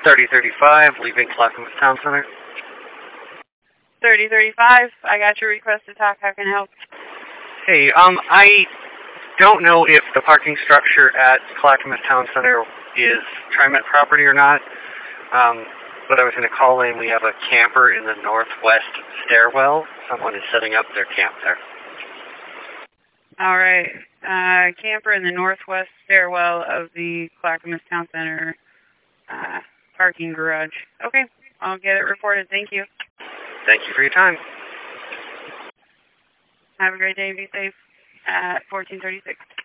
3035, leaving Clackamas Town Center. 3035, I got your request to talk. How can I help? Hey, I don't know if the parking structure at Clackamas Town Center is TriMet property or not, but I was going to call in. We have a camper in the northwest stairwell. Someone is setting up their camp there. All right. Camper in the northwest stairwell of the Clackamas Town Center parking garage. Okay, I'll get it reported. Thank you. Thank you for your time. Have a great day. Be safe at 1436.